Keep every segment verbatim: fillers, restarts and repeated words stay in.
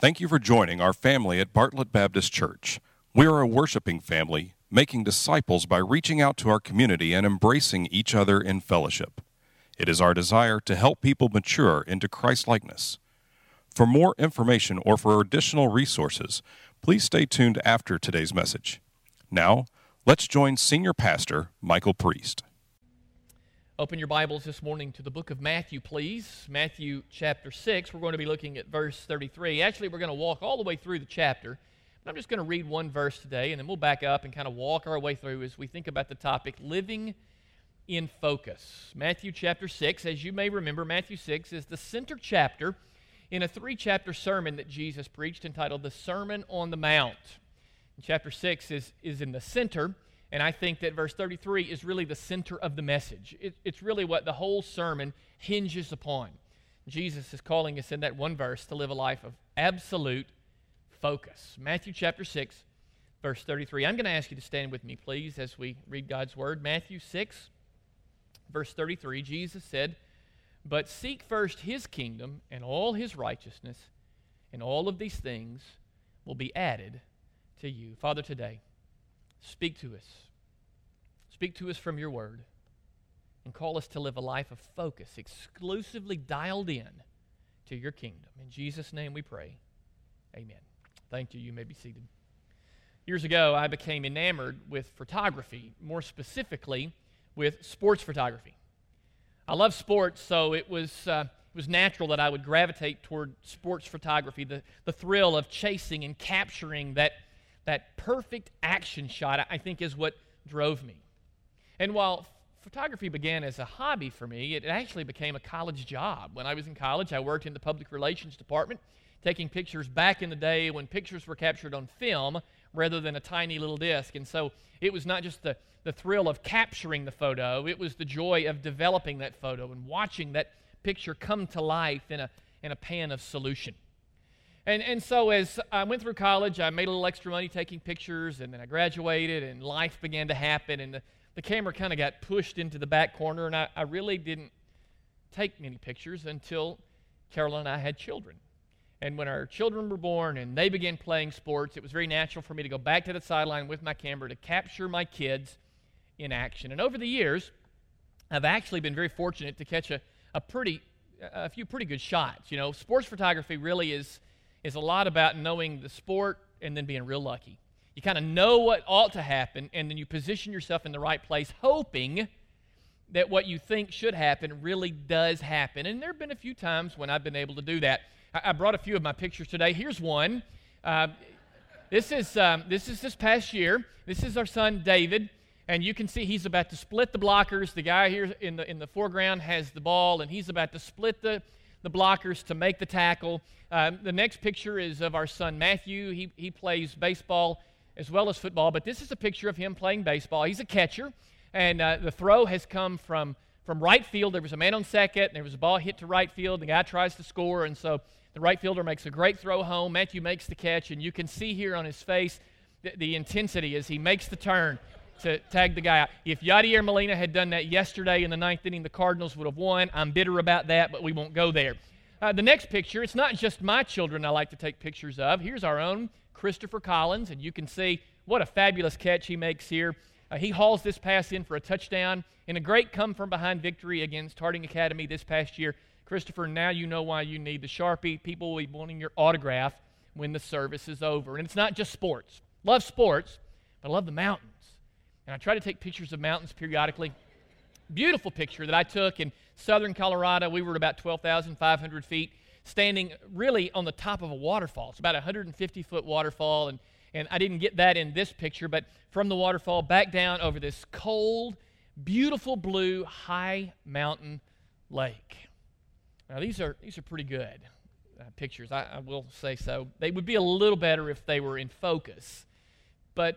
Thank you for joining our family at Bartlett Baptist Church. We are a worshiping family, making disciples by reaching out to our community and embracing each other in fellowship. It is our desire to help people mature into Christ-likeness. For more information or for additional resources, please stay tuned after today's message. Now, let's join Senior Pastor Michael Priest. Open your Bibles this morning to the book of Matthew, please. Matthew chapter six. We're going to be looking at verse thirty-three. Actually, we're going to walk all the way through the chapter. I'm just going to read one verse today, and then we'll back up and kind of walk our way through as we think about the topic, living in focus. Matthew chapter six, as you may remember, Matthew six is the center chapter in a three-chapter sermon that Jesus preached entitled The Sermon on the Mount. And chapter six is, is in the center, and I think that verse thirty-three is really the center of the message. It, it's really what the whole sermon hinges upon. Jesus is calling us in that one verse to live a life of absolute focus. Matthew chapter six, verse thirty-three. I'm going to ask you to stand with me, please, as we read God's word. Matthew six, verse thirty-three, Jesus said, "But seek first his kingdom and all his righteousness, and all of these things will be added to you." Father, today, speak to us. Speak to us from your word, and call us to live a life of focus, exclusively dialed in to your kingdom. In Jesus' name we pray. Amen. Thank you. You may be seated. Years ago, I became enamored with photography, more specifically with sports photography. I love sports, so it was uh, it was natural that I would gravitate toward sports photography, the, the thrill of chasing and capturing that, that perfect action shot, I think, is what drove me. And while photography began as a hobby for me, it actually became a college job. When I was in college, I worked in the public relations department, taking pictures back in the day when pictures were captured on film rather than a tiny little disc. And so it was not just the, the thrill of capturing the photo, it was the joy of developing that photo and watching that picture come to life in a, in a pan of solution. And, and so as I went through college, I made a little extra money taking pictures, and then I graduated, and life began to happen, and the, the camera kind of got pushed into the back corner, and I, I really didn't take many pictures until Carol and I had children. And when our children were born and they began playing sports, it was very natural for me to go back to the sideline with my camera to capture my kids in action. And over the years, I've actually been very fortunate to catch a, a pretty, a few pretty good shots. You know, sports photography really is, is a lot about knowing the sport and then being real lucky. You kind of know what ought to happen, and then you position yourself in the right place, hoping that what you think should happen really does happen. And there have been a few times when I've been able to do that. I brought a few of my pictures today. Here's one. Uh, this is um, this is this past year. This is our son David, and you can see he's about to split the blockers. The guy here in the in the foreground has the ball, and he's about to split the the blockers to make the tackle. Um, the next picture is of our son Matthew. He he plays baseball as well as football, but this is a picture of him playing baseball. He's a catcher, and uh, the throw has come from from right field. There was a man on second, and there was a ball hit to right field. The guy tries to score, and so the right fielder makes a great throw home. Matthew makes the catch, and you can see here on his face the, the intensity as he makes the turn to tag the guy out. If Yadier Molina had done that yesterday in the ninth inning, the Cardinals would have won. I'm bitter about that, but we won't go there. Uh, the next picture, it's not just my children I like to take pictures of. Here's our own Christopher Collins, and you can see what a fabulous catch he makes here. Uh, he hauls this pass in for a touchdown in a great come-from-behind victory against Harding Academy this past year. Christopher, now you know why you need the Sharpie. People will be wanting your autograph when the service is over. And it's not just sports. Love sports, but I love the mountains. And I try to take pictures of mountains periodically. Beautiful picture that I took in southern Colorado. We were at about twelve thousand five hundred feet, standing really on the top of a waterfall. It's about a one hundred fifty foot waterfall, and, and I didn't get that in this picture, but from the waterfall back down over this cold, beautiful blue, high mountain lake. Now, these are these are pretty good uh, pictures, I, I will say so. They would be a little better if they were in focus, but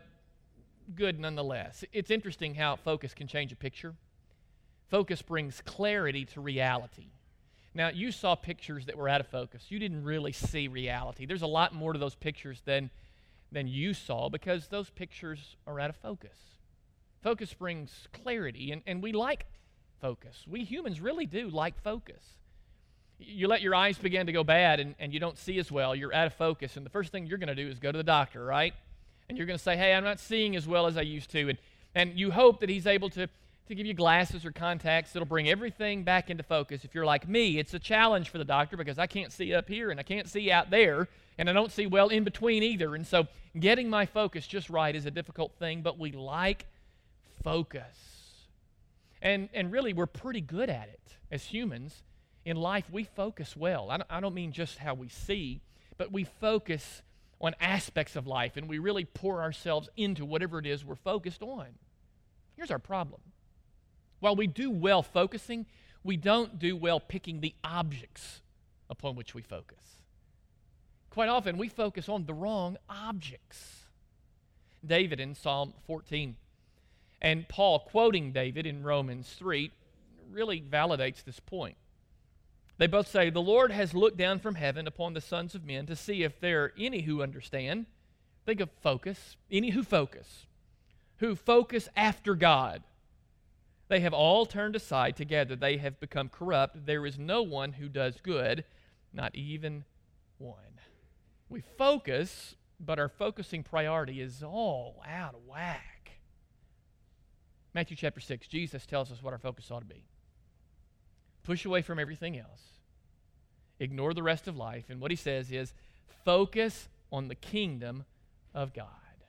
good nonetheless. It's interesting how focus can change a picture. Focus brings clarity to reality. Now, you saw pictures that were out of focus. You didn't really see reality. There's a lot more to those pictures than, than you saw because those pictures are out of focus. Focus brings clarity, and, and we like focus. We humans really do like focus. You let your eyes begin to go bad and, and you don't see as well. You're out of focus. And the first thing you're going to do is go to the doctor, right? And you're going to say, hey, I'm not seeing as well as I used to. And, and you hope that he's able to, to give you glasses or contacts that'll bring everything back into focus. If you're like me, it's a challenge for the doctor because I can't see up here and I can't see out there. And I don't see well in between either. And so getting my focus just right is a difficult thing, but we like focus. And, and really, we're pretty good at it as humans. In life, we focus well. I don't, I don't mean just how we see, but we focus on aspects of life, and we really pour ourselves into whatever it is we're focused on. Here's our problem. While we do well focusing, we don't do well picking the objects upon which we focus. Quite often, we focus on the wrong objects. David in Psalm fourteen, and Paul quoting David in Romans three, really validates this point. They both say, the Lord has looked down from heaven upon the sons of men to see if there are any who understand. Think of focus. Any who focus. Who focus after God. They have all turned aside together. They have become corrupt. There is no one who does good, not even one. We focus, but our focusing priority is all out of whack. Matthew chapter six, Jesus tells us what our focus ought to be. Push away from everything else. Ignore the rest of life. And what he says is, focus on the kingdom of God.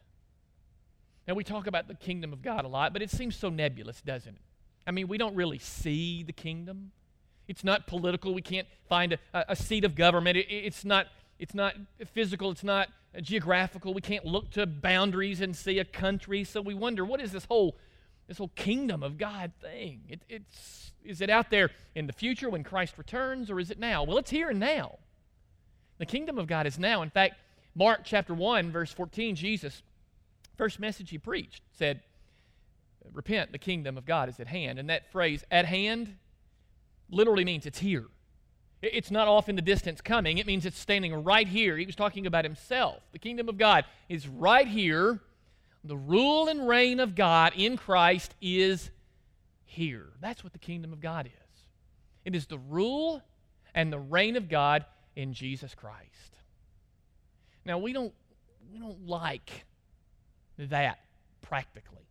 Now, we talk about the kingdom of God a lot, but it seems so nebulous, doesn't it? I mean, we don't really see the kingdom. It's not political. We can't find a, a seat of government. It, it's not, it's not physical. It's not geographical. We can't look to boundaries and see a country. So we wonder, what is this whole This whole kingdom of God thing? It, it's, is it out there in the future when Christ returns, or is it now? Well, it's here and now. The kingdom of God is now. In fact, Mark chapter one, verse fourteen, Jesus, first message he preached, said, repent, the kingdom of God is at hand. And that phrase, at hand, literally means it's here. It's not off in the distance coming. It means it's standing right here. He was talking about himself. The kingdom of God is right here. The rule and reign of God in Christ is here. That's what the kingdom of God is. It is the rule and the reign of God in Jesus Christ. Now, we don't, we don't like that practically.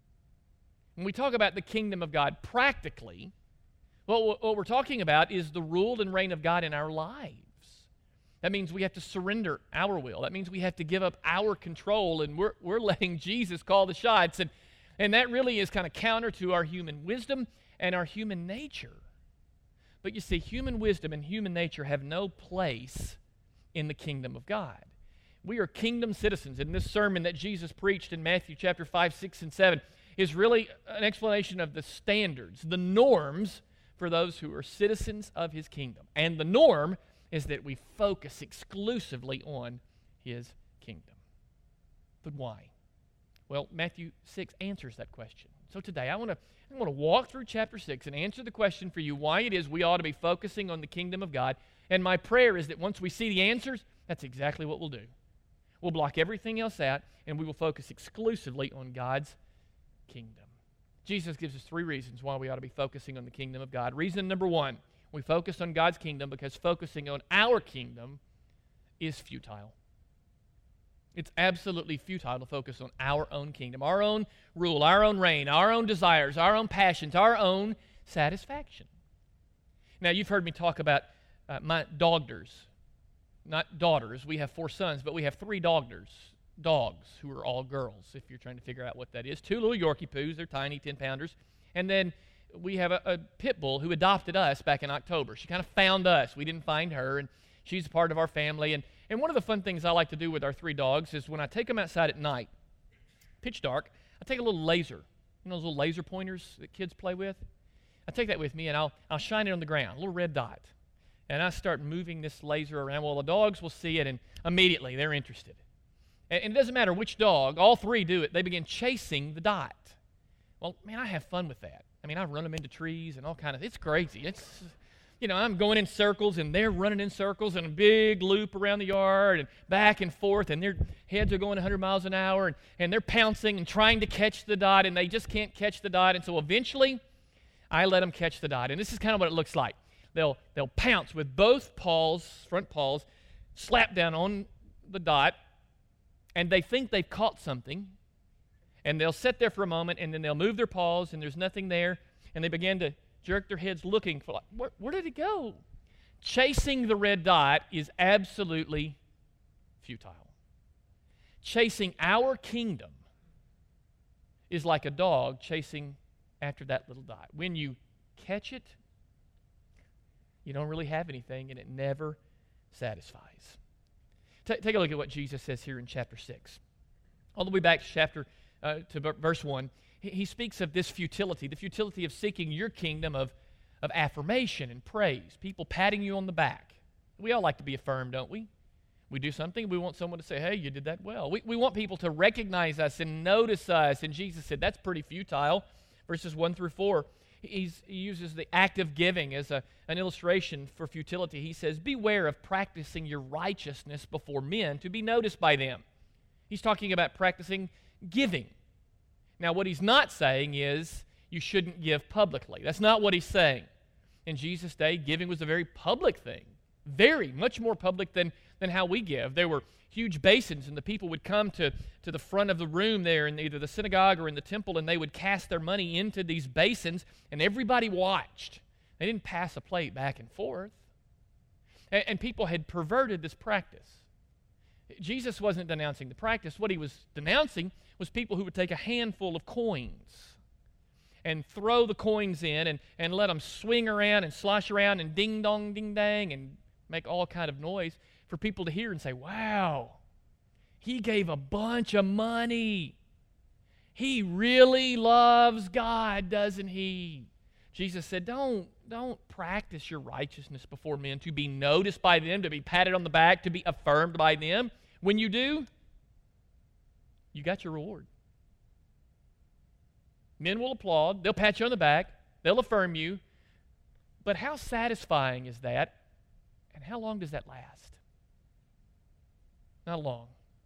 When we talk about the kingdom of God practically, what, what we're talking about is the rule and reign of God in our lives. That means we have to surrender our will. That means we have to give up our control, and we're, we're letting Jesus call the shots. And, and that really is kind of counter to our human wisdom and our human nature. But you see, human wisdom and human nature have no place in the kingdom of God. We are kingdom citizens. And this sermon that Jesus preached in Matthew chapter five, six, and seven is really an explanation of the standards, the norms for those who are citizens of his kingdom. And the norm is that we focus exclusively on his kingdom. But why? Well, Matthew six answers that question. So today I want to I want to walk through chapter six and answer the question for you why it is we ought to be focusing on the kingdom of God. And my prayer is that once we see the answers, that's exactly what we'll do. We'll block everything else out, and we will focus exclusively on God's kingdom. Jesus gives us three reasons why we ought to be focusing on the kingdom of God. Reason number one, we focus on God's kingdom because focusing on our kingdom is futile. It's absolutely futile to focus on our own kingdom, our own rule, our own reign, our own desires, our own passions, our own satisfaction. Now, you've heard me talk about uh, my dogters, not daughters. We have four sons, but we have three dogters, dogs, who are all girls, if you're trying to figure out what that is. Two little Yorkie poos, they're tiny, ten-pounders. And then we have a, a pit bull who adopted us back in October. She kind of found us. We didn't find her, and she's a part of our family. And, and one of the fun things I like to do with our three dogs is when I take them outside at night, pitch dark, I take a little laser, you know those little laser pointers that kids play with? I take that with me, and I'll, I'll shine it on the ground, a little red dot. And I start moving this laser around. Well, the dogs will see it, and immediately they're interested. And, and it doesn't matter which dog, all three do it. They begin chasing the dot. Well, man, I have fun with that. I mean, I run them into trees and all kind of, it's crazy. It's, you know, I'm going in circles, and they're running in circles in a big loop around the yard and back and forth, and their heads are going one hundred miles an hour, and, and they're pouncing and trying to catch the dot, and they just can't catch the dot. And so eventually, I let them catch the dot. And this is kind of what it looks like. they'll, they'll pounce with both paws, front paws, slap down on the dot, and they think they've caught something, and they'll sit there for a moment, and then they'll move their paws, and there's nothing there, and they begin to jerk their heads looking for, like, where, where did it go? Chasing the red dot is absolutely futile. Chasing our kingdom is like a dog chasing after that little dot. When you catch it, you don't really have anything, and it never satisfies. T- take a look at what Jesus says here in chapter six. All the way back to chapter uh, to v- verse one, he, he speaks of this futility, the futility of seeking your kingdom of, of affirmation and praise, people patting you on the back. We all like to be affirmed, don't we? We do something, we want someone to say, hey, you did that well. We, we want people to recognize us and notice us, and Jesus said that's pretty futile. Verses one through four, he's, he uses the act of giving as a, an illustration for futility. He says, beware of practicing your righteousness before men to be noticed by them. He's talking about practicing giving. Now, what he's not saying is you shouldn't give publicly. That's not what he's saying. In Jesus' day, giving was a very public thing, very, much more public than, than how we give. There were huge basins, and the people would come to, to the front of the room there in either the synagogue or in the temple, and they would cast their money into these basins, and everybody watched. They didn't pass a plate back and forth. And, and people had perverted this practice. Jesus wasn't denouncing the practice. What he was denouncing was people who would take a handful of coins and throw the coins in and, and let them swing around and slosh around and ding-dong, ding-dang, and make all kind of noise for people to hear and say, wow, he gave a bunch of money. He really loves God, doesn't he? Jesus said, don't, don't practice your righteousness before men to be noticed by them, to be patted on the back, to be affirmed by them. When you do, you got your reward. Men will applaud. They'll pat you on the back. They'll affirm you. But how satisfying is that? And how long does that last? Not long.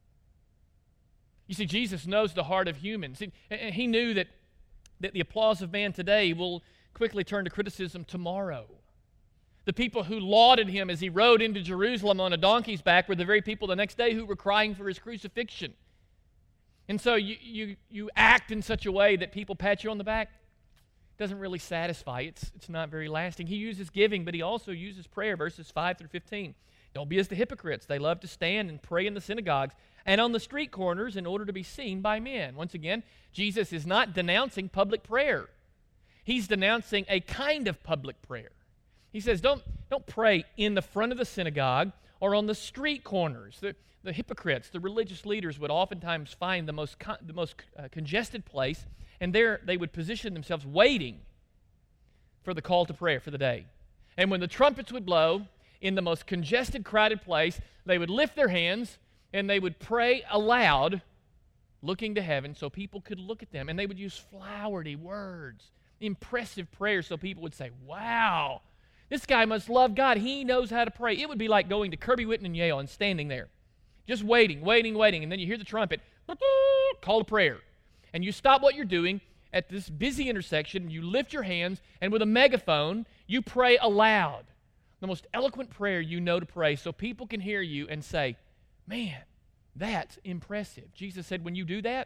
You see, Jesus knows the heart of humans. And he knew that, that the applause of man today will quickly turn to criticism tomorrow. The people who lauded him as he rode into Jerusalem on a donkey's back were the very people the next day who were crying for his crucifixion. And so you, you, you act in such a way that people pat you on the back. It doesn't really satisfy. It's, it's not very lasting. He uses giving, but he also uses prayer, verses five through fifteen. Don't be as the hypocrites. They love to stand and pray in the synagogues and on the street corners in order to be seen by men. Once again, Jesus is not denouncing public prayer. He's denouncing a kind of public prayer. He says, don't, don't pray in the front of the synagogue or on the street corners. The, the hypocrites, the religious leaders would oftentimes find the most, con- the most uh, congested place, and there they would position themselves waiting for the call to prayer for the day. And when the trumpets would blow, in the most congested, crowded place, they would lift their hands and they would pray aloud, looking to heaven so people could look at them. And they would use flowery words, impressive prayers so people would say, wow, this guy must love God. He knows how to pray. It would be like going to Kirby Whitten and Yale and standing there, just waiting, waiting, waiting. And then you hear the trumpet, call to prayer. And you stop what you're doing at this busy intersection, you lift your hands, and with a megaphone, you pray aloud. The most eloquent prayer you know to pray so people can hear you and say, man, that's impressive. Jesus said when you do that,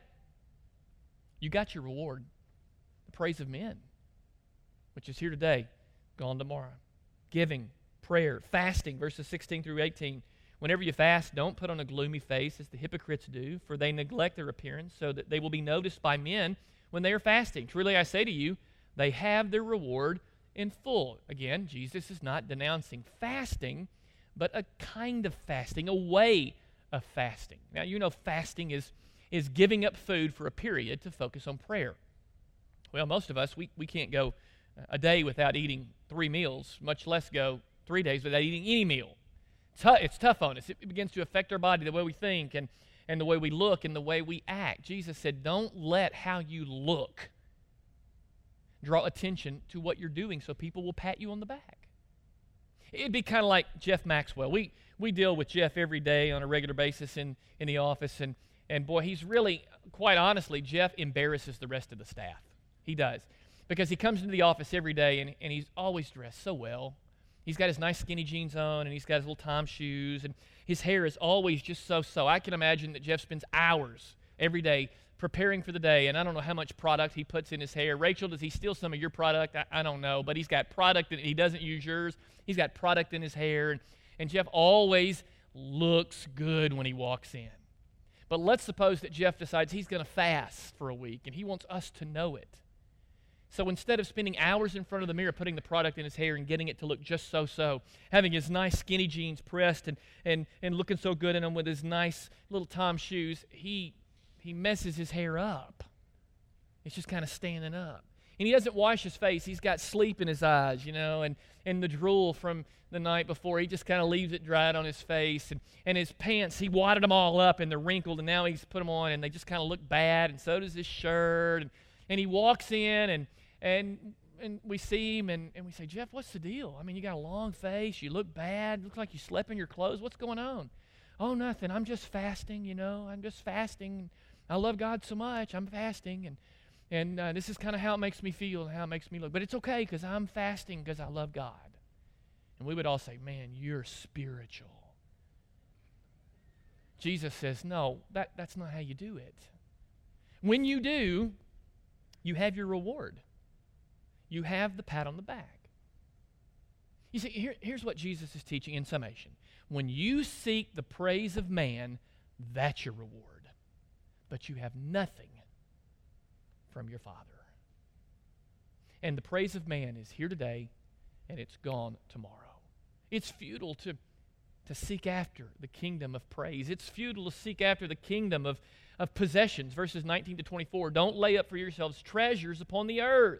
you got your reward, the praise of men, which is here today, gone tomorrow. Giving, prayer, fasting, verses sixteen through eighteen. Whenever you fast, don't put on a gloomy face as the hypocrites do, for they neglect their appearance so that they will be noticed by men when they are fasting. Truly I say to you, they have their reward in full. Again, Jesus is not denouncing fasting, but a kind of fasting, a way of fasting. Now, you know fasting is, is giving up food for a period to focus on prayer. Well, most of us, we, we can't go a day without eating three meals, much less go three days without eating any meal. It's, hu- it's tough on us. It begins to affect our body, the way we think and, and the way we look and the way we act. Jesus said, don't let how you look draw attention to what you're doing so people will pat you on the back. It'd be kind of like Jeff Maxwell. We we deal with Jeff every day on a regular basis in, in the office, and, and boy, he's really, quite honestly, Jeff embarrasses the rest of the staff. He does. Because he comes into the office every day, and, and he's always dressed so well. He's got his nice skinny jeans on, and he's got his little Tom shoes, and his hair is always just so-so. I can imagine that Jeff spends hours every day preparing for the day, and I don't know how much product he puts in his hair. Rachel, does he steal some of your product? I, I don't know, but he's got product, and he doesn't use yours. He's got product in his hair, and, and Jeff always looks good when he walks in. But let's suppose that Jeff decides he's going to fast for a week, and he wants us to know it. So instead of spending hours in front of the mirror putting the product in his hair and getting it to look just so-so, having his nice skinny jeans pressed and, and, and looking so good in them with his nice little Tom shoes, he, he messes his hair up. It's just kind of standing up. And he doesn't wash his face. He's got sleep in his eyes, you know, and, and the drool from the night before. He just kind of leaves it dried on his face. And, and his pants, he wadded them all up, and they're wrinkled, and now he's put them on, and they just kind of look bad, and so does his shirt. And, and he walks in, and And and we see him, and, and we say, Jeff, what's the deal? I mean, you got a long face. You look bad. Looks like you slept in your clothes. What's going on? Oh, nothing. I'm just fasting, you know. I'm just fasting. I love God so much. I'm fasting, and and uh, this is kind of how it makes me feel and how it makes me look. But it's okay because I'm fasting because I love God. And we would all say, man, you're spiritual. Jesus says, no, that, that's not how you do it. When you do, you have your reward. You have the pat on the back. You see, here, here's what Jesus is teaching in summation. When you seek the praise of man, that's your reward. But you have nothing from your Father. And the praise of man is here today, and it's gone tomorrow. It's futile to, to seek after the kingdom of praise. It's futile to seek after the kingdom of, of possessions. Verses nineteen to twenty-four, don't lay up for yourselves treasures upon the earth.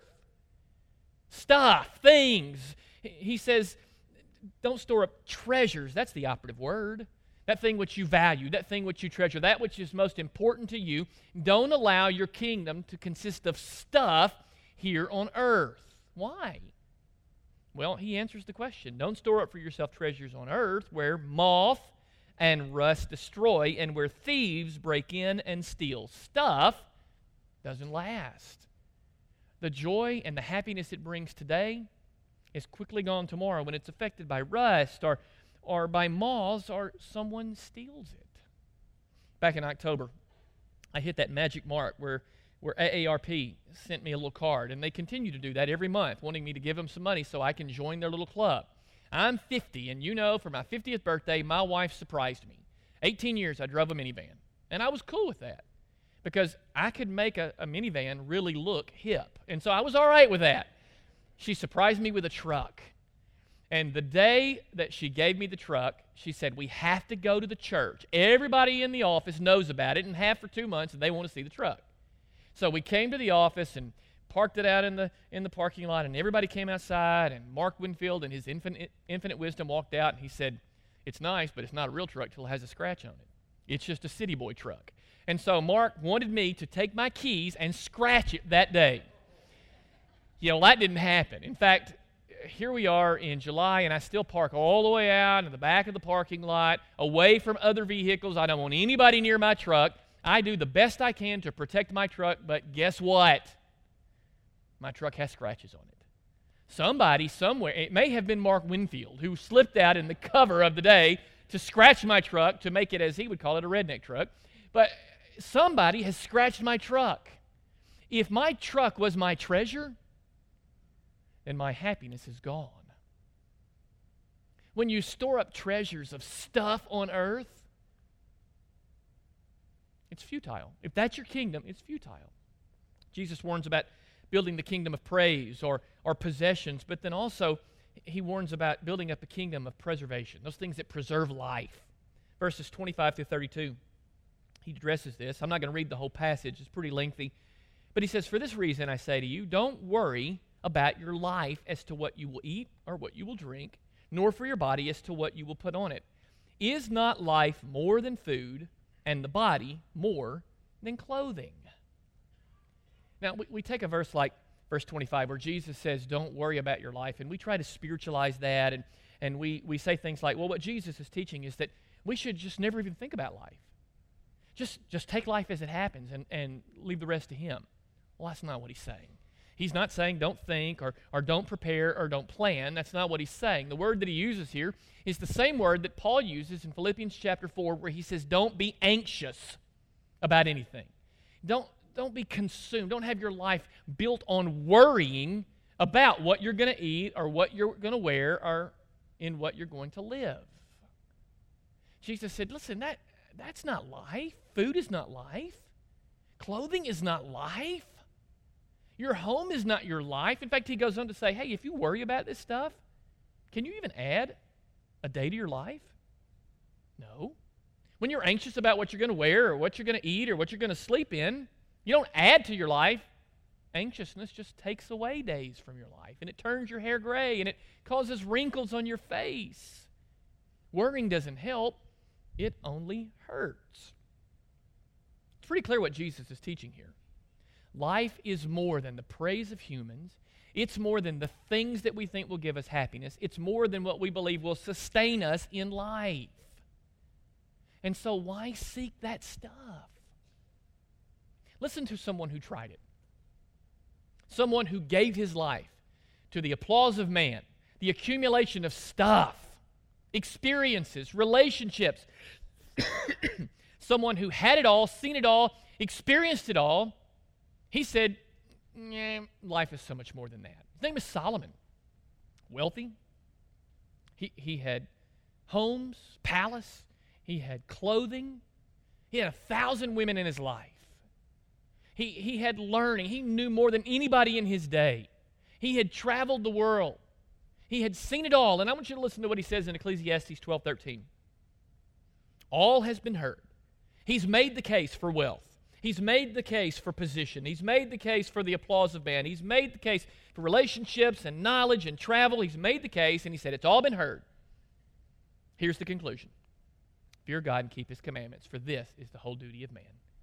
Stuff, things. He says, don't store up treasures. That's the operative word. That thing which you value, that thing which you treasure, that which is most important to you. Don't allow your kingdom to consist of stuff here on earth. Why? Well, he answers the question. Don't store up for yourself treasures on earth where moth and rust destroy and where thieves break in and steal. Stuff doesn't last. The joy and the happiness it brings today is quickly gone tomorrow when it's affected by rust or, or by moths or someone steals it. Back in October, I hit that magic mark where, where A A R P sent me a little card, and they continue to do that every month, wanting me to give them some money so I can join their little club. I'm fifty, and you know, for my fiftieth birthday, my wife surprised me. eighteen years, I drove a minivan, and I was cool with that, because I could make a, a minivan really look hip. And so I was all right with that. She surprised me with a truck. And the day that she gave me the truck, she said, we have to go to the church. Everybody in the office knows about it and have for two months, and they want to see the truck. So we came to the office and parked it out in the in the parking lot, and everybody came outside, and Mark Winfield in his infinite, infinite wisdom walked out, and he said, it's nice, but it's not a real truck till it has a scratch on it. It's just a city boy truck. And so Mark wanted me to take my keys and scratch it that day. You know, that didn't happen. In fact, here we are in July, and I still park all the way out in the back of the parking lot, away from other vehicles. I don't want anybody near my truck. I do the best I can to protect my truck, but guess what? My truck has scratches on it. Somebody, somewhere, it may have been Mark Winfield, who slipped out in the cover of the day to scratch my truck to make it, as he would call it, a redneck truck. But somebody has scratched my truck. If my truck was my treasure, then my happiness is gone. When you store up treasures of stuff on earth, it's futile. If that's your kingdom, it's futile. Jesus warns about building the kingdom of praise or, or possessions, but then also he warns about building up a kingdom of preservation, those things that preserve life. Verses twenty-five through thirty-two, he addresses this. I'm not going to read the whole passage. It's pretty lengthy. But he says, for this reason I say to you, don't worry about your life as to what you will eat or what you will drink, nor for your body as to what you will put on it. Is not life more than food, and the body more than clothing? Now, we, we take a verse like verse twenty-five where Jesus says, don't worry about your life, and we try to spiritualize that, and, and we, we say things like, well, what Jesus is teaching is that we should just never even think about life. Just, just take life as it happens and, and leave the rest to Him. Well, that's not what He's saying. He's not saying don't think or, or don't prepare or don't plan. That's not what he's saying. The word that he uses here is the same word that Paul uses in Philippians chapter four, where he says don't be anxious about anything. Don't, don't be consumed. Don't have your life built on worrying about what you're going to eat or what you're going to wear or in what you're going to live. Jesus said, listen, that, that's not life. Food is not life. Clothing is not life. Your home is not your life. In fact, he goes on to say, hey, if you worry about this stuff, can you even add a day to your life? No. When you're anxious about what you're going to wear or what you're going to eat or what you're going to sleep in, you don't add to your life. Anxiousness just takes away days from your life, and it turns your hair gray, and it causes wrinkles on your face. Worrying doesn't help. It only hurts. It's pretty clear what Jesus is teaching here. Life is more than the praise of humans. It's more than the things that we think will give us happiness. It's more than what we believe will sustain us in life. And so why seek that stuff? Listen to someone who tried it. Someone who gave his life to the applause of man, the accumulation of stuff, experiences, relationships. Someone who had it all, seen it all, experienced it all. He said, nah, life is so much more than that. His name was Solomon. Wealthy. He, he had homes, palace. He had clothing. He had a thousand women in his life. He, he had learning. He knew more than anybody in his day. He had traveled the world. He had seen it all. And I want you to listen to what he says in Ecclesiastes twelve thirteen. All has been heard. He's made the case for wealth. He's made the case for position. He's made the case for the applause of man. He's made the case for relationships and knowledge and travel. He's made the case, and he said, it's all been heard. Here's the conclusion. Fear God and keep his commandments, for this is the whole duty of man.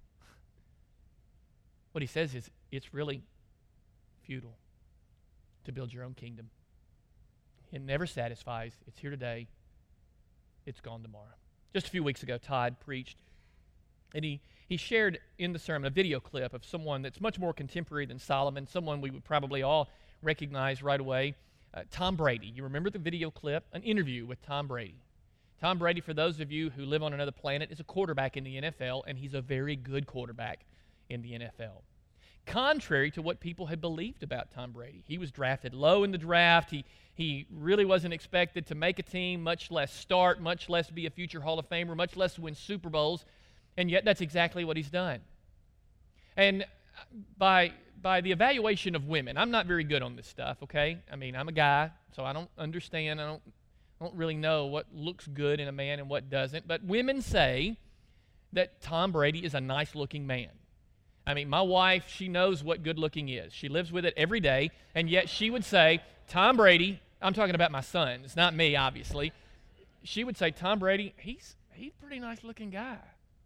What he says is, it's really futile to build your own kingdom. It never satisfies. It's here today. It's gone tomorrow. Just a few weeks ago, Todd preached, and he, he shared in the sermon a video clip of someone that's much more contemporary than Solomon, someone we would probably all recognize right away, uh, Tom Brady. You remember the video clip? An interview with Tom Brady. Tom Brady, for those of you who live on another planet, is a quarterback in the N F L, and he's a very good quarterback in the N F L. Contrary to what people had believed about Tom Brady. He was drafted low in the draft. He, he really wasn't expected to make a team, much less start, much less be a future Hall of Famer, much less win Super Bowls, and yet that's exactly what he's done. And by, by the evaluation of women, I'm not very good on this stuff, okay? I mean, I'm a guy, so I don't understand, I don't, I don't really know what looks good in a man and what doesn't, but women say that Tom Brady is a nice-looking man. I mean, my wife, she knows what good looking is. She lives with it every day, and yet she would say, Tom Brady, I'm talking about my son, it's not me, obviously. She would say, Tom Brady, he's, he's a pretty nice looking guy.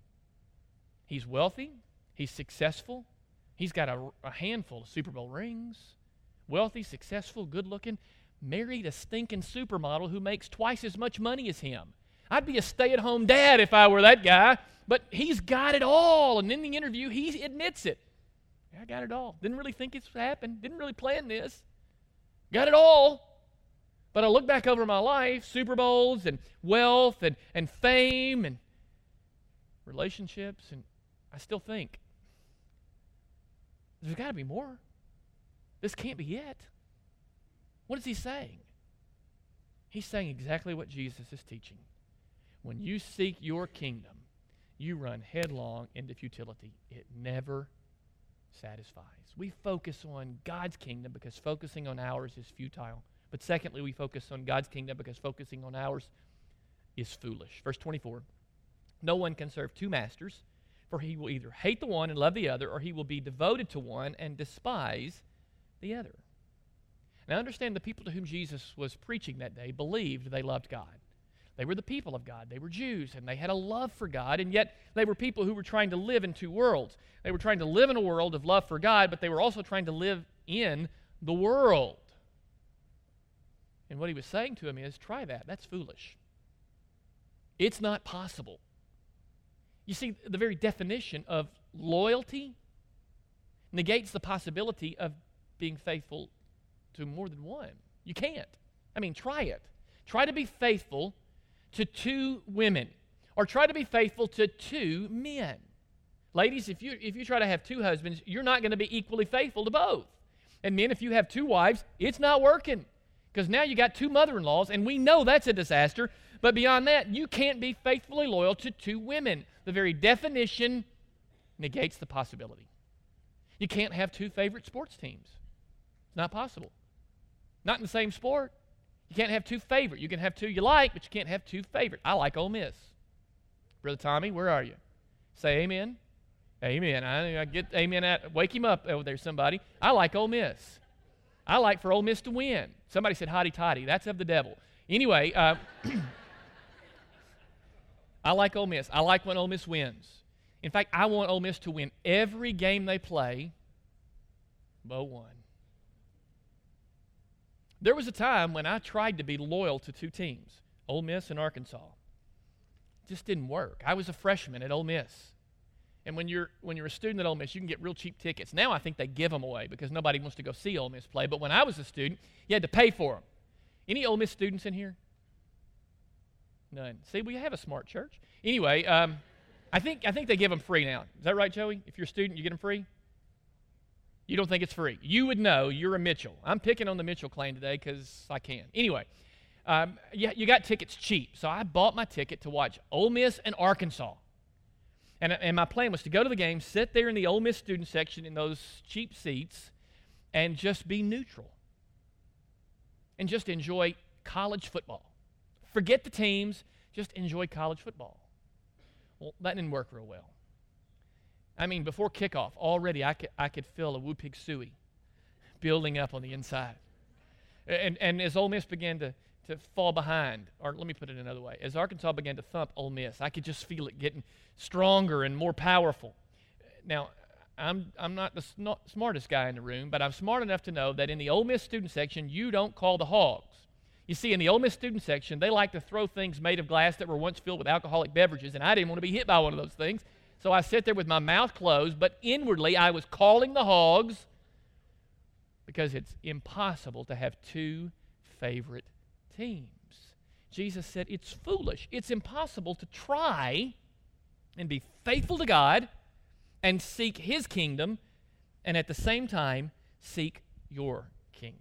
He's wealthy, he's successful, he's got a, a handful of Super Bowl rings, wealthy, successful, good looking, married a stinking supermodel who makes twice as much money as him. I'd be a stay-at-home dad if I were that guy. But he's got it all. And in the interview, he admits it. I got it all. Didn't really think it's happened. Didn't really plan this. Got it all. But I look back over my life, Super Bowls and wealth and, and fame and relationships, and I still think, there's got to be more. This can't be it. What is he saying? He's saying exactly what Jesus is teaching. When you seek your kingdom, you run headlong into futility. It never satisfies. We focus on God's kingdom because focusing on ours is futile. But secondly, we focus on God's kingdom because focusing on ours is foolish. Verse twenty-four, no one can serve two masters, for he will either hate the one and love the other, or he will be devoted to one and despise the other. Now understand, the people to whom Jesus was preaching that day believed they loved God. They were the people of God. They were Jews, and they had a love for God, and yet they were people who were trying to live in two worlds. They were trying to live in a world of love for God, but they were also trying to live in the world. And what he was saying to them is, try that. That's foolish. It's not possible. You see, the very definition of loyalty negates the possibility of being faithful to more than one. You can't. I mean, try it. Try to be faithful to two women, or try to be faithful to two men. Ladies, if you if you try to have two husbands, you're not going to be equally faithful to both. And men, if you have two wives, it's not working, because now you got two mother-in-laws, and we know that's a disaster. But beyond that, you can't be faithfully loyal to two women. The very definition negates the possibility. You can't have two favorite sports teams. It's not possible. Not in the same sport. You can't have two favorite. You can have two you like, but you can't have two favorite. I like Ole Miss. Brother Tommy, where are you? Say amen. Amen. I, I get amen at, wake him up over there, somebody. I like Ole Miss. I like for Ole Miss to win. Somebody said hotty toddy. That's of the devil. Anyway, uh, I like Ole Miss. I like when Ole Miss wins. In fact, I want Ole Miss to win every game they play, but one. There was a time when I tried to be loyal to two teams, Ole Miss and Arkansas. It just didn't work. I was a freshman at Ole Miss. And when you're when you're a student at Ole Miss, you can get real cheap tickets. Now I think they give them away because nobody wants to go see Ole Miss play. But when I was a student, you had to pay for them. Any Ole Miss students in here? None. See, we have a smart church. Anyway, um, I think I think they give them free now. Is that right, Joey? If you're a student, you get them free? You don't think it's free? You would know. You're a Mitchell. I'm picking on the Mitchell claim today because I can. Anyway, um, you, you got tickets cheap. So I bought my ticket to watch Ole Miss and Arkansas. And, and my plan was to go to the game, sit there in the Ole Miss student section in those cheap seats, and just be neutral. And just enjoy college football. Forget the teams, just enjoy college football. Well, that didn't work real well. I mean, before kickoff, already I could, I could feel a Woo Pig Suey building up on the inside. And, and as Ole Miss began to, to fall behind, or let me put it another way, as Arkansas began to thump Ole Miss, I could just feel it getting stronger and more powerful. Now, I'm, I'm not the sn- smartest guy in the room, but I'm smart enough to know that in the Ole Miss student section, you don't call the hogs. You see, in the Ole Miss student section, they like to throw things made of glass that were once filled with alcoholic beverages, and I didn't want to be hit by one of those things. So I sit there with my mouth closed, but inwardly I was calling the hogs because it's impossible to have two favorite teams. Jesus said it's foolish. It's impossible to try and be faithful to God and seek His kingdom and at the same time seek your kingdom.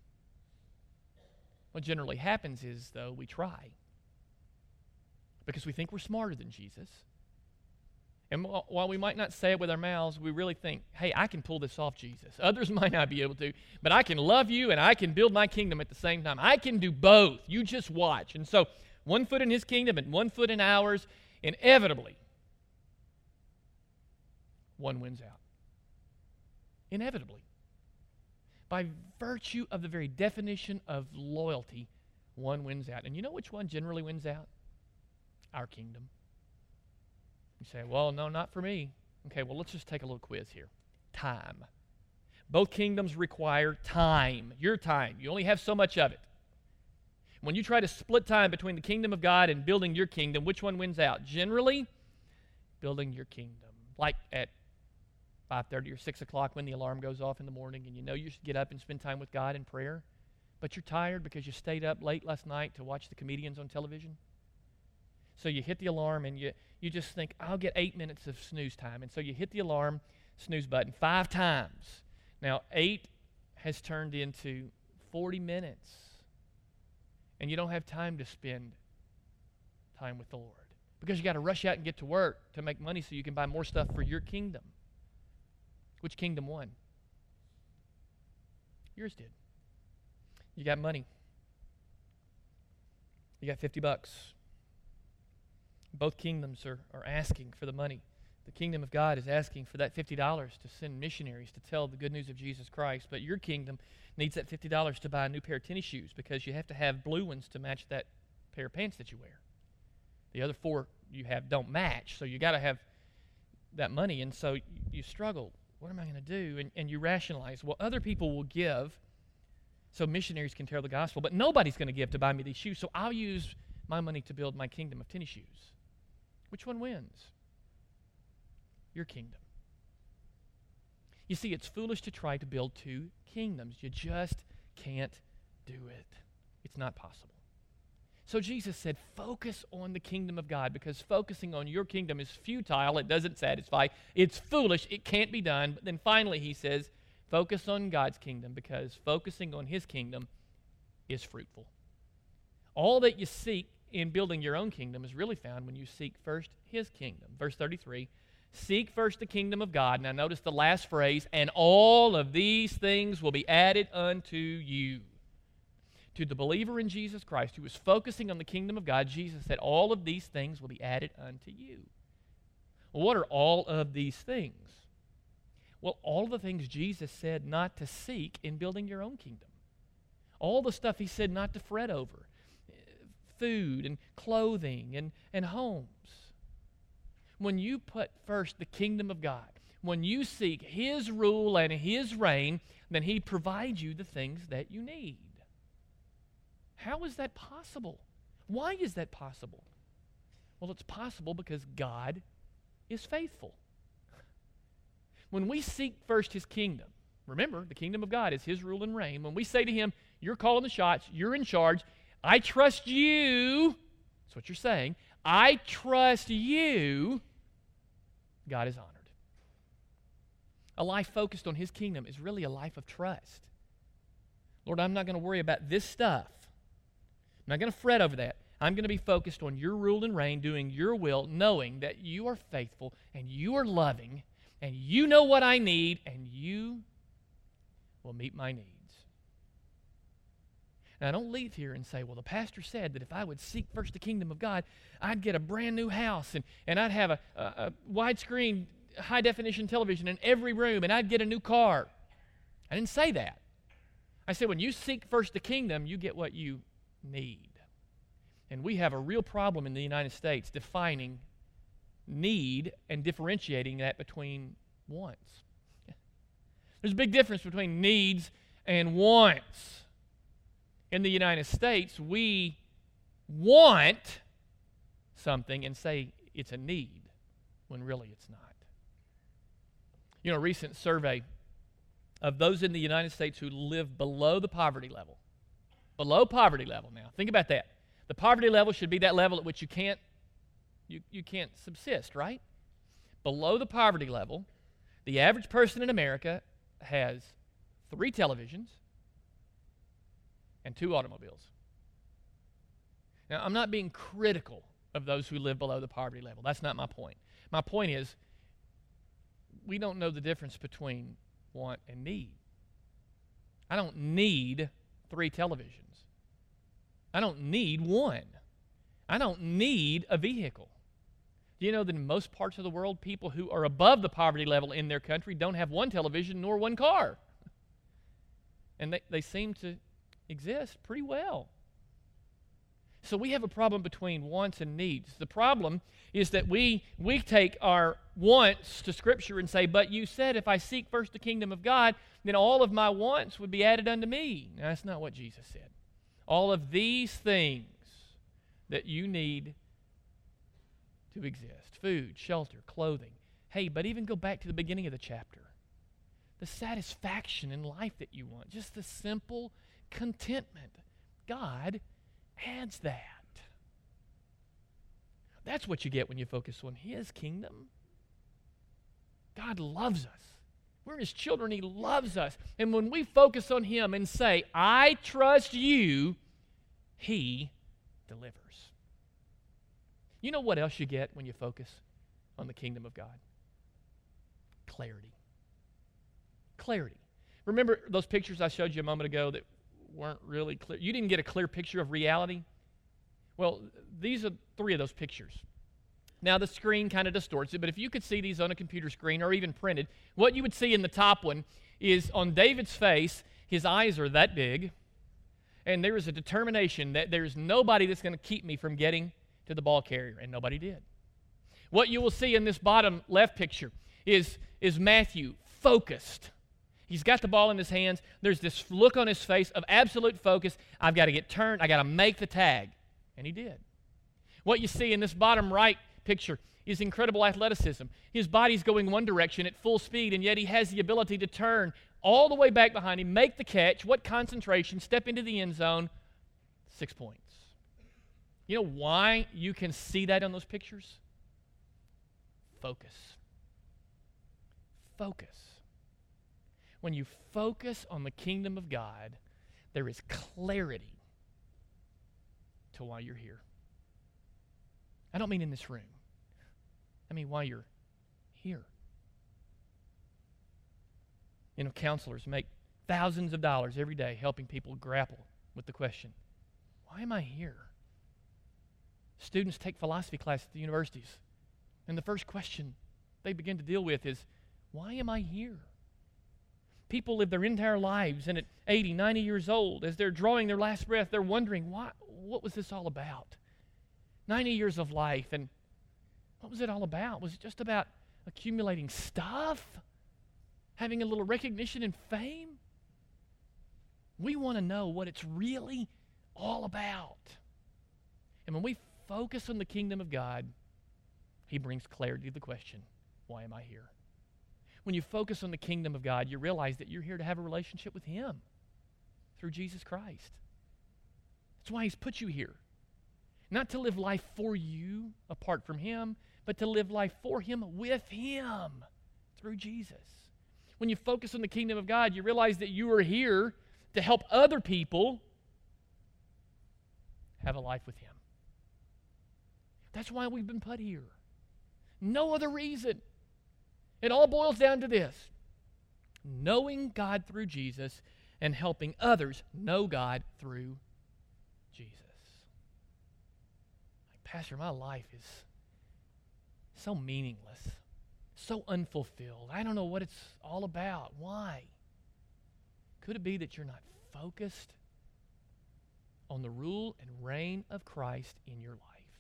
What generally happens is, though, we try because we think we're smarter than Jesus. And while we might not say it with our mouths, we really think, hey, I can pull this off, Jesus. Others might not be able to, but I can love you and I can build my kingdom at the same time. I can do both. You just watch. And so one foot in His kingdom and one foot in ours, inevitably, one wins out. Inevitably. By virtue of the very definition of loyalty, one wins out. And you know which one generally wins out? Our kingdom. You say, well, no, not for me. Okay, well, let's just take a little quiz here. Time. Both kingdoms require time, your time. You only have so much of it. When you try to split time between the kingdom of God and building your kingdom, which one wins out? Generally, building your kingdom. Like at five thirty or six o'clock when the alarm goes off in the morning and you know you should get up and spend time with God in prayer, but you're tired because you stayed up late last night to watch the comedians on television. So you hit the alarm and you, you just think, I'll get eight minutes of snooze time. And so you hit the alarm, snooze button, five times. Now, eight has turned into forty minutes. And you don't have time to spend time with the Lord because you got to rush out and get to work to make money so you can buy more stuff for your kingdom. Which kingdom won? Yours did. You got money. You got fifty bucks. Both kingdoms are, are asking for the money. The kingdom of God is asking for that fifty dollars to send missionaries to tell the good news of Jesus Christ. But your kingdom needs that fifty dollars to buy a new pair of tennis shoes because you have to have blue ones to match that pair of pants that you wear. The other four you have don't match, so you got to have that money. And so you struggle. What am I going to do? And, and you rationalize, well, other people will give so missionaries can tell the gospel, but nobody's going to give to buy me these shoes, so I'll use my money to build my kingdom of tennis shoes. Which one wins? Your kingdom. You see, it's foolish to try to build two kingdoms. You just can't do it. It's not possible. So Jesus said, focus on the kingdom of God, because focusing on your kingdom is futile. It doesn't satisfy. It's foolish. It can't be done. But then finally he says, focus on God's kingdom, because focusing on his kingdom is fruitful. All that you seek in building your own kingdom is really found when you seek first his kingdom. Verse thirty-three, seek first the kingdom of God. Now notice the last phrase, and all of these things will be added unto you. To the believer in Jesus Christ who is focusing on the kingdom of God, Jesus said, all of these things will be added unto you. Well, what are all of these things? Well, all the things Jesus said not to seek in building your own kingdom. All the stuff he said not to fret over. Food and clothing and, and homes. When you put first the kingdom of God, when you seek his rule and his reign, then he provides you the things that you need. How is that possible? Why is that possible? Well, it's possible because God is faithful. When we seek first his kingdom, remember, the kingdom of God is his rule and reign. When we say to him, you're calling the shots, you're in charge, I trust you, that's what you're saying, I trust you, God is honored. A life focused on his kingdom is really a life of trust. Lord, I'm not going to worry about this stuff. I'm not going to fret over that. I'm going to be focused on your rule and reign, doing your will, knowing that you are faithful and you are loving and you know what I need and you will meet my needs. Now, I don't leave here and say, well, the pastor said that if I would seek first the kingdom of God, I'd get a brand new house and, and I'd have a, a, a widescreen, high-definition television in every room and I'd get a new car. I didn't say that. I said when you seek first the kingdom, you get what you need. And we have a real problem in the United States defining need and differentiating that between wants. There's a big difference between needs and wants. In the United States, we want something and say it's a need when really it's not. You know, a recent survey of those in the United States who live below the poverty level. Below poverty level now. Think about that. The poverty level should be that level at which you can't you, you can't subsist, right? Below the poverty level, the average person in America has three televisions and two automobiles. Now, I'm not being critical of those who live below the poverty level. That's not my point. My point is we don't know the difference between want and need. I don't need three televisions. I don't need one. I don't need a vehicle. Do you know that in most parts of the world, people who are above the poverty level in their country don't have one television nor one car? And they, they seem to exist pretty well. So we have a problem between wants and needs. The problem is that we, we take our wants to Scripture and say, but you said if I seek first the kingdom of God, then all of my wants would be added unto me. Now, that's not what Jesus said. All of these things that you need to exist, food, shelter, clothing. Hey, but even go back to the beginning of the chapter. The satisfaction in life that you want, just the simple contentment. God adds that. That's what you get when you focus on his kingdom. God loves us. We're his children. He loves us. And when we focus on him and say, I trust you, he delivers. You know what else you get when you focus on the kingdom of God? Clarity. Clarity. Remember those pictures I showed you a moment ago that weren't really clear? You didn't get a clear picture of reality? Well, these are three of those pictures. Now, the screen kind of distorts it, but if you could see these on a computer screen or even printed, what you would see in the top one is on David's face, his eyes are that big, and there is a determination that there's nobody that's going to keep me from getting to the ball carrier, and nobody did. What you will see in this bottom left picture is, is Matthew focused. He's got the ball in his hands. There's this look on his face of absolute focus. I've got to get turned. I've got to make the tag. And he did. What you see in this bottom right picture his incredible athleticism. His body's going one direction at full speed, and yet he has the ability to turn all the way back behind him, make the catch, what concentration, step into the end zone, six points. You know why you can see that on those pictures? Focus. Focus. When you focus on the kingdom of God, there is clarity to why you're here. I don't mean in this room. I mean why you're here. You know, counselors make thousands of dollars every day helping people grapple with the question, why am I here? Students take philosophy class at the universities, and the first question they begin to deal with is, why am I here? People live their entire lives, and at eighty, ninety years old, as they're drawing their last breath, they're wondering, why, what was this all about? ninety years of life, and what was it all about? Was it just about accumulating stuff? Having a little recognition and fame? We want to know what it's really all about. And when we focus on the kingdom of God, he brings clarity to the question, why am I here? When you focus on the kingdom of God, you realize that you're here to have a relationship with him through Jesus Christ. That's why he's put you here. Not to live life for you apart from him, but to live life for him with him through Jesus. When you focus on the kingdom of God, you realize that you are here to help other people have a life with him. That's why we've been put here. No other reason. It all boils down to this: knowing God through Jesus and helping others know God through Jesus. Like, Pastor, my life is so meaningless, so unfulfilled. I don't know what it's all about. Why? Could it be that you're not focused on the rule and reign of Christ in your life?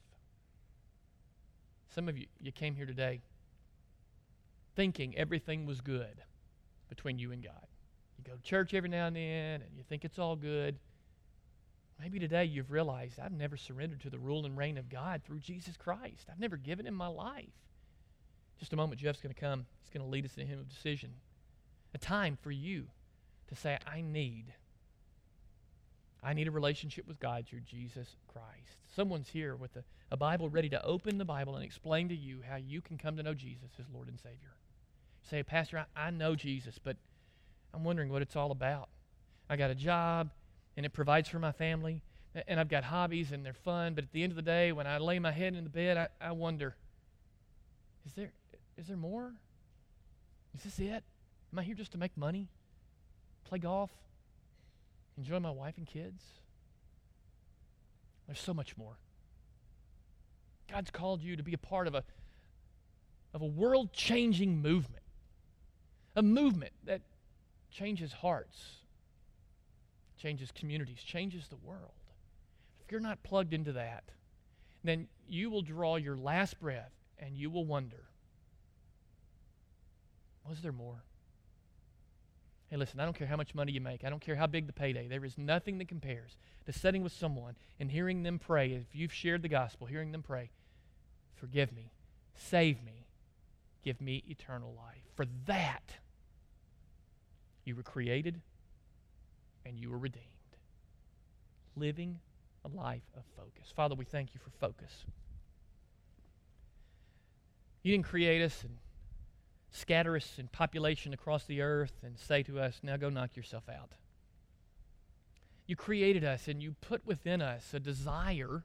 Some of you, you came here today thinking everything was good between you and God. You go to church every now and then, and you think it's all good. Maybe today you've realized, I've never surrendered to the rule and reign of God through Jesus Christ. I've never given him my life. Just a moment, Jeff's going to come. He's going to lead us in a hymn of decision. A time for you to say, I need, I need a relationship with God through Jesus Christ. Someone's here with a, a Bible ready to open the Bible and explain to you how you can come to know Jesus as Lord and Savior. Say, Pastor, I, I know Jesus, but I'm wondering what it's all about. I got a job, and it provides for my family, and I've got hobbies, and they're fun, but at the end of the day, when I lay my head in the bed, I, I wonder, is there is there more? Is this it? Am I here just to make money, play golf, enjoy my wife and kids? There's so much more. God's called you to be a part of a, of a world-changing movement, a movement that changes hearts, changes communities, changes the world. If you're not plugged into that, then you will draw your last breath and you will wonder, was there more? Hey, listen, I don't care how much money you make. I don't care how big the payday. There is nothing that compares to sitting with someone and hearing them pray, if you've shared the gospel, hearing them pray, forgive me, save me, give me eternal life. For that, you were created and you were redeemed. Living a life of focus. Father, we thank you for focus. You didn't create us and scatter us in population across the earth and say to us, now go knock yourself out. You created us and you put within us a desire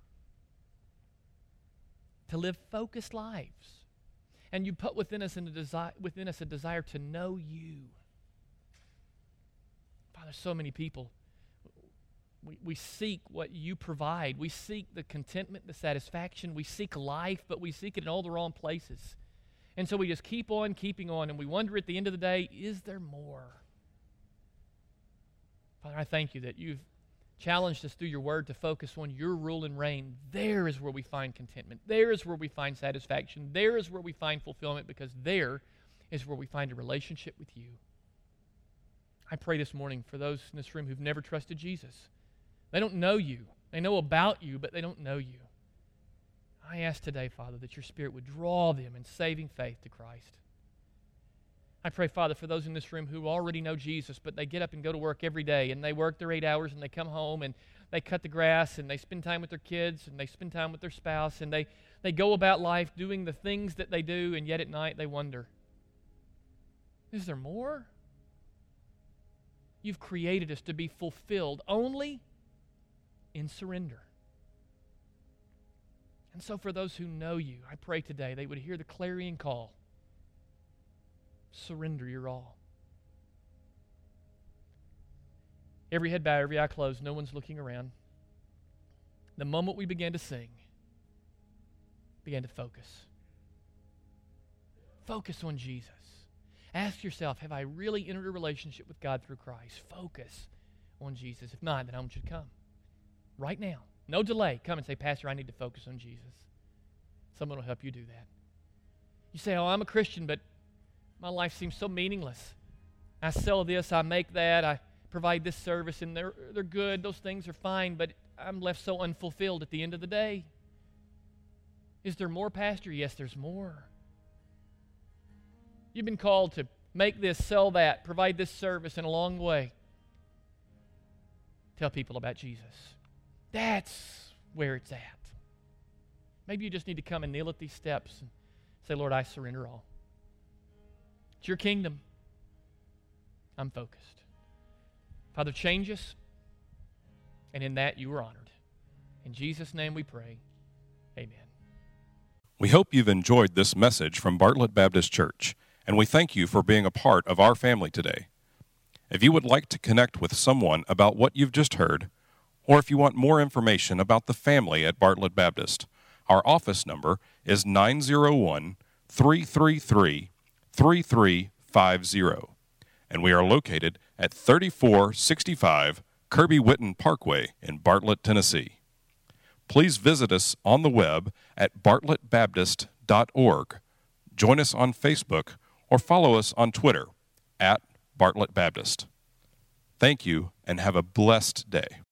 to live focused lives. And you put within us, in a desi- within us a desire to know you. Father, so many people, we, we seek what you provide. We seek the contentment, the satisfaction. We seek life, but we seek it in all the wrong places. And so we just keep on keeping on, and we wonder at the end of the day, is there more? Father, I thank you that you've challenged us through your word to focus on your rule and reign. There is where we find contentment. There is where we find satisfaction. There is where we find fulfillment, because there is where we find a relationship with you. I pray this morning for those in this room who've never trusted Jesus. They don't know you. They know about you, but they don't know you. I ask today, Father, that your Spirit would draw them in saving faith to Christ. I pray, Father, for those in this room who already know Jesus, but they get up and go to work every day, and they work their eight hours, and they come home, and they cut the grass, and they spend time with their kids, and they spend time with their spouse, and they, they go about life doing the things that they do, and yet at night they wonder, is there more? You've created us to be fulfilled only in surrender. And so for those who know you, I pray today they would hear the clarion call. Surrender your all. Every head bowed, every eye closed, no one's looking around. The moment we began to sing, began to focus. Focus on Jesus. Ask yourself, have I really entered a relationship with God through Christ? Focus on Jesus. If not, then I want you to come. Right now. No delay. Come and say, Pastor, I need to focus on Jesus. Someone will help you do that. You say, oh, I'm a Christian, but my life seems so meaningless. I sell this, I make that, I provide this service, and they're, they're good. Those things are fine, but I'm left so unfulfilled at the end of the day. Is there more, Pastor? Yes, there's more. You've been called to make this, sell that, provide this service, and along the way, tell people about Jesus. That's where it's at. Maybe you just need to come and kneel at these steps and say, Lord, I surrender all. It's your kingdom. I'm focused. Father, change us, and in that you are honored. In Jesus' name we pray. Amen. We hope you've enjoyed this message from Bartlett Baptist Church, and we thank you for being a part of our family today. If you would like to connect with someone about what you've just heard, or if you want more information about the family at Bartlett Baptist, our office number is nine zero one, three three three, three three five zero, and we are located at thirty-four sixty-five Kirby Whitten Parkway in Bartlett, Tennessee. Please visit us on the web at bartlett baptist dot org. Join us on Facebook or follow us on Twitter at Bartlett Baptist. Thank you and have a blessed day.